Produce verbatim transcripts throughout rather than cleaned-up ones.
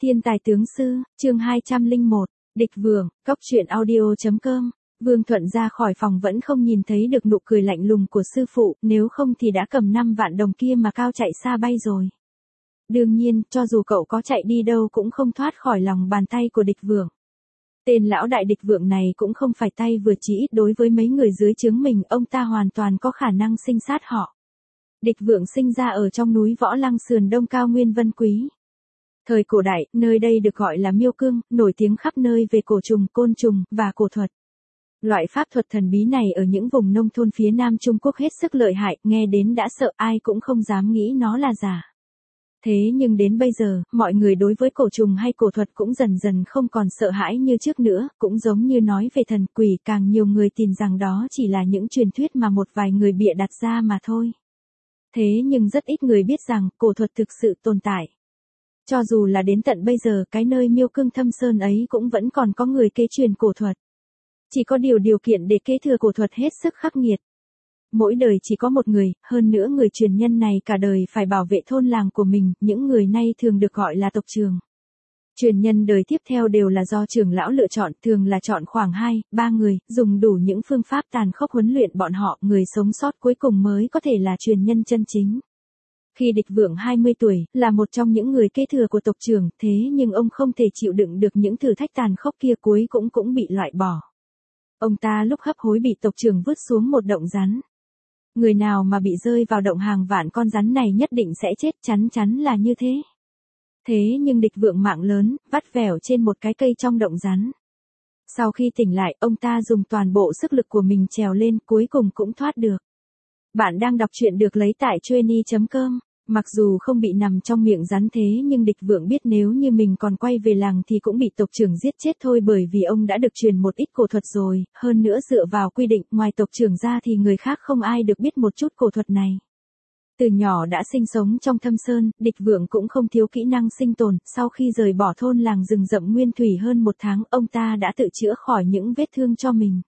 Thiên tài tướng sư, chương hai trăm lẻ một, địch vượng, cóc truyện audio chấm com. Vương Thuận ra khỏi phòng vẫn không nhìn thấy được nụ cười lạnh lùng của sư phụ, nếu không thì đã cầm năm vạn đồng kia mà cao chạy xa bay rồi. Đương nhiên, cho dù cậu có chạy đi đâu cũng không thoát khỏi lòng bàn tay của địch vượng. Tên lão đại địch vượng này cũng không phải tay vừa, chỉ ít đối với mấy người dưới trướng mình, ông ta hoàn toàn có khả năng sinh sát họ. Địch vượng sinh ra ở trong núi Võ Lăng sườn đông cao nguyên Vân Quý. Thời cổ đại, nơi đây được gọi là Miêu Cương, nổi tiếng khắp nơi về cổ trùng, côn trùng, và cổ thuật. Loại pháp thuật thần bí này ở những vùng nông thôn phía Nam Trung Quốc hết sức lợi hại, nghe đến đã sợ, ai cũng không dám nghĩ nó là giả. Thế nhưng đến bây giờ, mọi người đối với cổ trùng hay cổ thuật cũng dần dần không còn sợ hãi như trước nữa, cũng giống như nói về thần quỷ, càng nhiều người tin rằng đó chỉ là những truyền thuyết mà một vài người bịa đặt ra mà thôi. Thế nhưng rất ít người biết rằng, cổ thuật thực sự tồn tại. Cho dù là đến tận bây giờ, cái nơi Miêu Cương Thâm Sơn ấy cũng vẫn còn có người kế truyền cổ thuật. Chỉ có điều điều kiện để kế thừa cổ thuật hết sức khắc nghiệt. Mỗi đời chỉ có một người, hơn nữa người truyền nhân này cả đời phải bảo vệ thôn làng của mình, những người nay thường được gọi là tộc trưởng. Truyền nhân đời tiếp theo đều là do trưởng lão lựa chọn, thường là chọn khoảng hai, ba người, dùng đủ những phương pháp tàn khốc huấn luyện bọn họ, người sống sót cuối cùng mới có thể là truyền nhân chân chính. Khi địch vượng hai mươi tuổi, là một trong những người kế thừa của tộc trưởng, thế nhưng ông không thể chịu đựng được những thử thách tàn khốc kia, cuối cũng cũng bị loại bỏ. Ông ta lúc hấp hối bị tộc trưởng vứt xuống một động rắn. Người nào mà bị rơi vào động hàng vạn con rắn này nhất định sẽ chết, chắn chắn là như thế. Thế nhưng địch vượng mạng lớn, vắt vẻo trên một cái cây trong động rắn. Sau khi tỉnh lại, ông ta dùng toàn bộ sức lực của mình trèo lên, cuối cùng cũng thoát được. Bạn đang đọc truyện được lấy tại chueny chấm com. Mặc dù không bị nằm trong miệng rắn thế nhưng địch vượng biết nếu như mình còn quay về làng thì cũng bị tộc trưởng giết chết thôi, bởi vì ông đã được truyền một ít cổ thuật rồi, hơn nữa dựa vào quy định, ngoài tộc trưởng ra thì người khác không ai được biết một chút cổ thuật này. Từ nhỏ đã sinh sống trong thâm sơn, địch vượng cũng không thiếu kỹ năng sinh tồn, sau khi rời bỏ thôn làng rừng rậm nguyên thủy hơn một tháng, ông ta đã tự chữa khỏi những vết thương cho mình.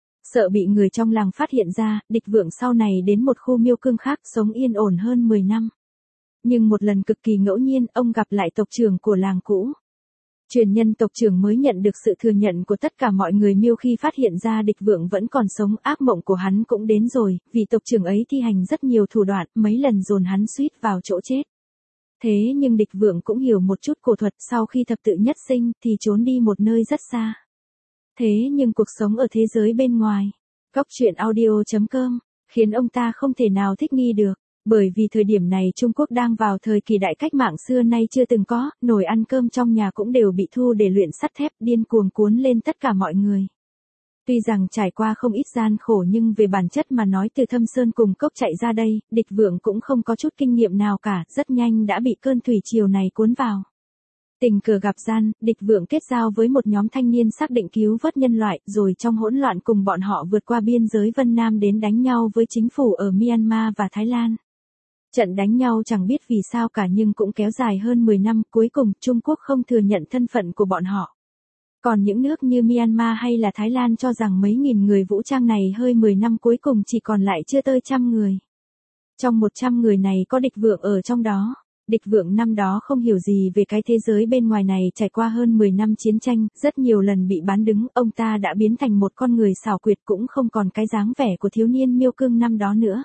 Sợ bị người trong làng phát hiện ra, địch vượng sau này đến một khu Miêu Cương khác, sống yên ổn hơn mười năm. Nhưng một lần cực kỳ ngẫu nhiên, ông gặp lại tộc trưởng của làng cũ. Truyền nhân tộc trưởng mới nhận được sự thừa nhận của tất cả mọi người Miêu khi phát hiện ra địch vượng vẫn còn sống, ác mộng của hắn cũng đến rồi, vì tộc trưởng ấy thi hành rất nhiều thủ đoạn, mấy lần dồn hắn suýt vào chỗ chết. Thế nhưng địch vượng cũng hiểu một chút cổ thuật, sau khi thập tự nhất sinh thì trốn đi một nơi rất xa. Thế nhưng cuộc sống ở thế giới bên ngoài, cóc truyện audio chấm com, khiến ông ta không thể nào thích nghi được. Bởi vì thời điểm này Trung Quốc đang vào thời kỳ đại cách mạng xưa nay chưa từng có, nồi ăn cơm trong nhà cũng đều bị thu để luyện sắt thép, điên cuồng cuốn lên tất cả mọi người. Tuy rằng trải qua không ít gian khổ nhưng về bản chất mà nói, từ Thâm Sơn cùng cốc chạy ra đây, địch vượng cũng không có chút kinh nghiệm nào cả, rất nhanh đã bị cơn thủy triều này cuốn vào. Tình cờ gặp gian, địch vượng kết giao với một nhóm thanh niên xác định cứu vớt nhân loại, rồi trong hỗn loạn cùng bọn họ vượt qua biên giới Vân Nam đến đánh nhau với chính phủ ở Myanmar và Thái Lan. Trận đánh nhau chẳng biết vì sao cả nhưng cũng kéo dài hơn mười năm, cuối cùng Trung Quốc không thừa nhận thân phận của bọn họ. Còn những nước như Myanmar hay là Thái Lan cho rằng mấy nghìn người vũ trang này hơi mười năm cuối cùng chỉ còn lại chưa tới trăm người. Trong một trăm người này có địch vượng ở trong đó. Địch vượng năm đó không hiểu gì về cái thế giới bên ngoài này, trải qua hơn mười năm chiến tranh, rất nhiều lần bị bán đứng, ông ta đã biến thành một con người xảo quyệt, cũng không còn cái dáng vẻ của thiếu niên Miêu Cương năm đó nữa.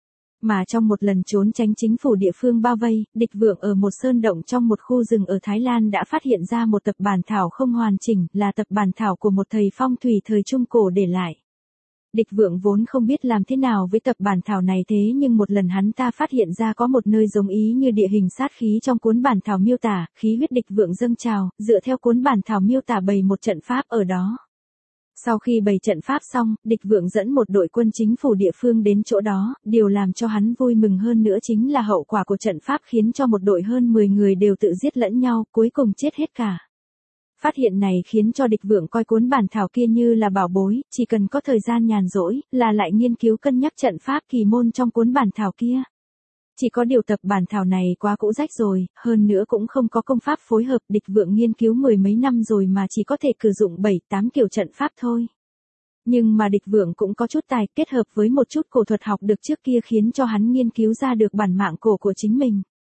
Mà trong một lần trốn tránh chính phủ địa phương bao vây, địch vượng ở một sơn động trong một khu rừng ở Thái Lan đã phát hiện ra một tập bản thảo không hoàn chỉnh, là tập bản thảo của một thầy phong thủy thời Trung Cổ để lại. Địch vượng vốn không biết làm thế nào với tập bản thảo này, thế nhưng một lần hắn ta phát hiện ra có một nơi giống ý như địa hình sát khí trong cuốn bản thảo miêu tả, khí huyết địch vượng dâng trào, dựa theo cuốn bản thảo miêu tả bày một trận pháp ở đó. Sau khi bày trận pháp xong, địch vượng dẫn một đội quân chính phủ địa phương đến chỗ đó, điều làm cho hắn vui mừng hơn nữa chính là hậu quả của trận pháp khiến cho một đội hơn mười người đều tự giết lẫn nhau, cuối cùng chết hết cả. Phát hiện này khiến cho địch vượng coi cuốn bản thảo kia như là bảo bối, chỉ cần có thời gian nhàn rỗi, là lại nghiên cứu cân nhắc trận pháp kỳ môn trong cuốn bản thảo kia. Chỉ có điều tập bản thảo này quá cũ rách rồi, hơn nữa cũng không có công pháp phối hợp, địch vượng nghiên cứu mười mấy năm rồi mà chỉ có thể sử dụng bảy tám kiểu trận pháp thôi. Nhưng mà địch vượng cũng có chút tài, kết hợp với một chút cổ thuật học được trước kia khiến cho hắn nghiên cứu ra được bản mạng cổ của chính mình.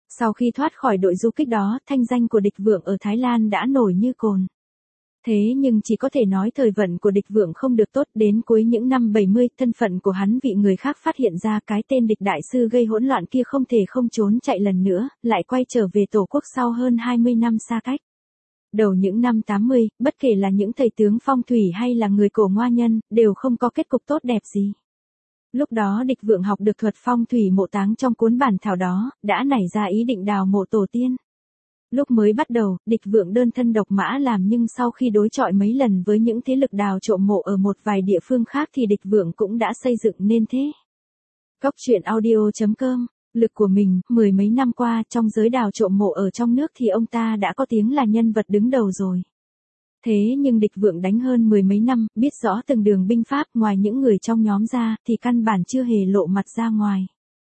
Sau khi thoát khỏi đội du kích đó, thanh danh của địch vượng ở Thái Lan đã nổi như cồn. Thế nhưng chỉ có thể nói thời vận của địch vượng không được tốt, đến cuối những năm bảy mươi, thân phận của hắn bị người khác phát hiện ra, cái tên địch đại sư gây hỗn loạn kia không thể không trốn chạy lần nữa, lại quay trở về tổ quốc sau hơn hai mươi năm xa cách. Đầu những năm tám mươi, bất kể là những thầy tướng phong thủy hay là người cổ ngoa nhân, đều không có kết cục tốt đẹp gì. Lúc đó địch vượng học được thuật phong thủy mộ táng trong cuốn bản thảo đó, đã nảy ra ý định đào mộ tổ tiên. Lúc mới bắt đầu, địch vượng đơn thân độc mã làm, nhưng sau khi đối chọi mấy lần với những thế lực đào trộm mộ ở một vài địa phương khác thì địch vượng cũng đã xây dựng nên thế. Cóc truyện audio chấm com, lực của mình, mười mấy năm qua trong giới đào trộm mộ ở trong nước thì ông ta đã có tiếng là nhân vật đứng đầu rồi. Thế nhưng địch vượng đánh hơn mười mấy năm, biết rõ từng đường binh pháp, ngoài những người trong nhóm ra, thì căn bản chưa hề lộ mặt ra ngoài.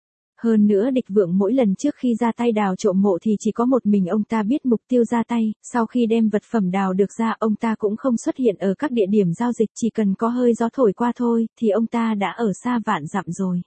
Hơn nữa địch vượng mỗi lần trước khi ra tay đào trộm mộ thì chỉ có một mình ông ta biết mục tiêu ra tay, sau khi đem vật phẩm đào được ra ông ta cũng không xuất hiện ở các địa điểm giao dịch, chỉ cần có hơi gió thổi qua thôi, thì ông ta đã ở xa vạn dặm rồi.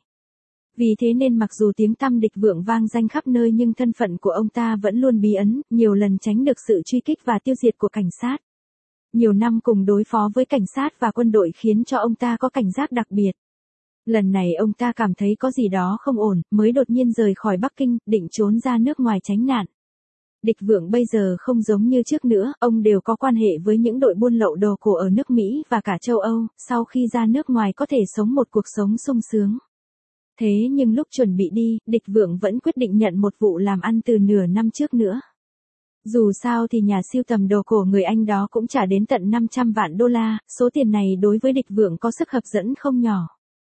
Vì thế nên mặc dù tiếng tăm địch vượng vang danh khắp nơi nhưng thân phận của ông ta vẫn luôn bí ẩn, nhiều lần tránh được sự truy kích và tiêu diệt của cảnh sát. Nhiều năm cùng đối phó với cảnh sát và quân đội khiến cho ông ta có cảnh giác đặc biệt. Lần này ông ta cảm thấy có gì đó không ổn, mới đột nhiên rời khỏi Bắc Kinh, định trốn ra nước ngoài tránh nạn. Địch vượng bây giờ không giống như trước nữa, ông đều có quan hệ với những đội buôn lậu đồ cổ ở nước Mỹ và cả châu Âu, sau khi ra nước ngoài có thể sống một cuộc sống sung sướng. Thế nhưng lúc chuẩn bị đi, địch vượng vẫn quyết định nhận một vụ làm ăn từ nửa năm trước nữa. Dù sao thì nhà sưu tầm đồ cổ người Anh đó cũng trả đến tận năm trăm vạn đô la, số tiền này đối với địch vượng có sức hấp dẫn không nhỏ.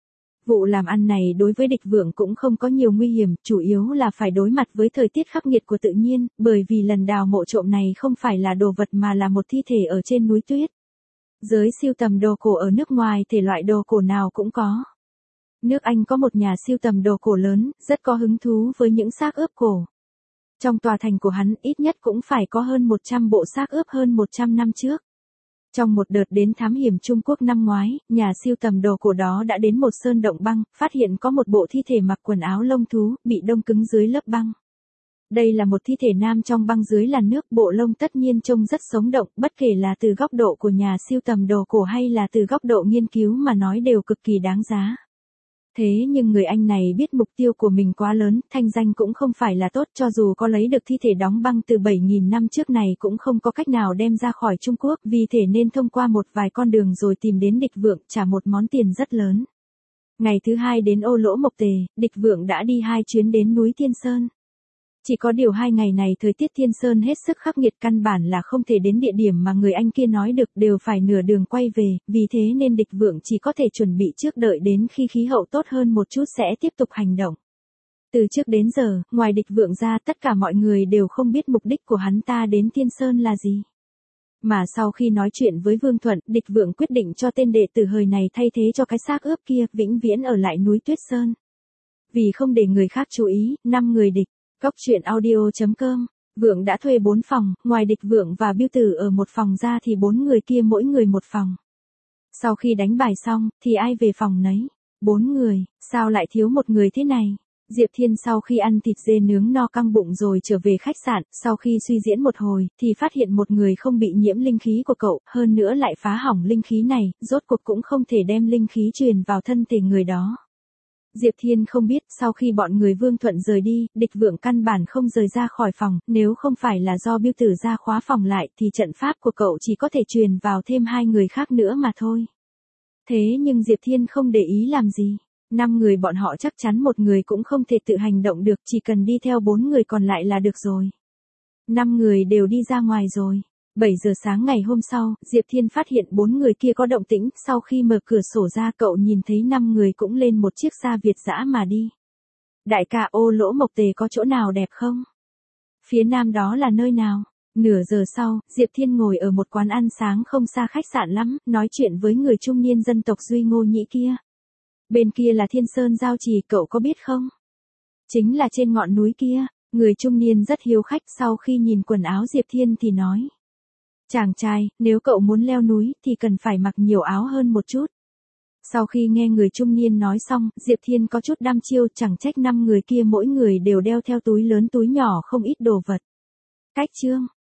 Vụ làm ăn này đối với địch vượng cũng không có nhiều nguy hiểm, chủ yếu là phải đối mặt với thời tiết khắc nghiệt của tự nhiên, bởi vì lần đào mộ trộm này không phải là đồ vật mà là một thi thể ở trên núi tuyết. Giới sưu tầm đồ cổ ở nước ngoài thể loại đồ cổ nào cũng có. Nước Anh có một nhà sưu tầm đồ cổ lớn, rất có hứng thú với những xác ướp cổ. Trong tòa thành của hắn ít nhất cũng phải có hơn một trăm bộ xác ướp hơn một trăm năm trước. Trong một đợt đến thám hiểm Trung Quốc năm ngoái, nhà sưu tầm đồ cổ đó đã đến một sơn động băng, phát hiện có một bộ thi thể mặc quần áo lông thú, bị đông cứng dưới lớp băng. Đây là một thi thể nam trong băng dưới làn nước, bộ lông tất nhiên trông rất sống động, bất kể là từ góc độ của nhà sưu tầm đồ cổ hay là từ góc độ nghiên cứu mà nói đều cực kỳ đáng giá. Thế nhưng người Anh này biết mục tiêu của mình quá lớn, thanh danh cũng không phải là tốt, cho dù có lấy được thi thể đóng băng từ bảy nghìn năm trước này cũng không có cách nào đem ra khỏi Trung Quốc, vì thế nên thông qua một vài con đường rồi tìm đến địch vượng, trả một món tiền rất lớn. Ngày thứ hai đến Ô Lỗ Mộc Tề, địch vượng đã đi hai chuyến đến núi Thiên Sơn. Chỉ có điều hai ngày này thời tiết Thiên Sơn hết sức khắc nghiệt, căn bản là không thể đến địa điểm mà người Anh kia nói được, đều phải nửa đường quay về, vì thế nên địch vượng chỉ có thể chuẩn bị trước, đợi đến khi khí hậu tốt hơn một chút sẽ tiếp tục hành động. Từ trước đến giờ, ngoài địch vượng ra tất cả mọi người đều không biết mục đích của hắn ta đến Thiên Sơn là gì. Mà sau khi nói chuyện với Vương Thuận, địch vượng quyết định cho tên đệ tử hời này thay thế cho cái xác ướp kia, vĩnh viễn ở lại núi Tuyết Sơn. Vì không để người khác chú ý, năm người địch. Cóc truyện audio chấm com, Vượng đã thuê bốn phòng, ngoài địch vượng và Biêu Tử ở một phòng ra thì bốn người kia mỗi người một phòng. Sau khi đánh bài xong, thì ai về phòng nấy. Bốn người, sao lại thiếu một người thế này? Diệp Thiên sau khi ăn thịt dê nướng no căng bụng rồi trở về khách sạn, sau khi suy diễn một hồi, thì phát hiện một người không bị nhiễm linh khí của cậu, hơn nữa lại phá hỏng linh khí này, rốt cuộc cũng không thể đem linh khí truyền vào thân thể người đó. Diệp Thiên không biết, sau khi bọn người Vương Thuận rời đi, địch vượng căn bản không rời ra khỏi phòng, nếu không phải là do Biêu Tử ra khóa phòng lại thì trận pháp của cậu chỉ có thể truyền vào thêm hai người khác nữa mà thôi. Thế nhưng Diệp Thiên không để ý làm gì. Năm người bọn họ chắc chắn một người cũng không thể tự hành động được, chỉ cần đi theo bốn người còn lại là được rồi. Năm người đều đi ra ngoài rồi. bảy giờ sáng ngày hôm sau, Diệp Thiên phát hiện bốn người kia có động tĩnh, sau khi mở cửa sổ ra cậu nhìn thấy năm người cũng lên một chiếc xa Việt dã mà đi. Đại ca, Ô Lỗ Mộc Tề có chỗ nào đẹp không? Phía nam đó là nơi nào? Nửa giờ sau, Diệp Thiên ngồi ở một quán ăn sáng không xa khách sạn lắm, nói chuyện với người trung niên dân tộc Duy Ngô Nhĩ kia. Bên kia là Thiên Sơn Giao Trì, cậu có biết không? Chính là trên ngọn núi kia. Người trung niên rất hiếu khách, sau khi nhìn quần áo Diệp Thiên thì nói. Chàng trai, nếu cậu muốn leo núi thì cần phải mặc nhiều áo hơn một chút. Sau khi nghe người trung niên nói xong, Diệp Thiên có chút đăm chiêu, chẳng trách năm người kia mỗi người đều đeo theo túi lớn túi nhỏ không ít đồ vật. Cách chương,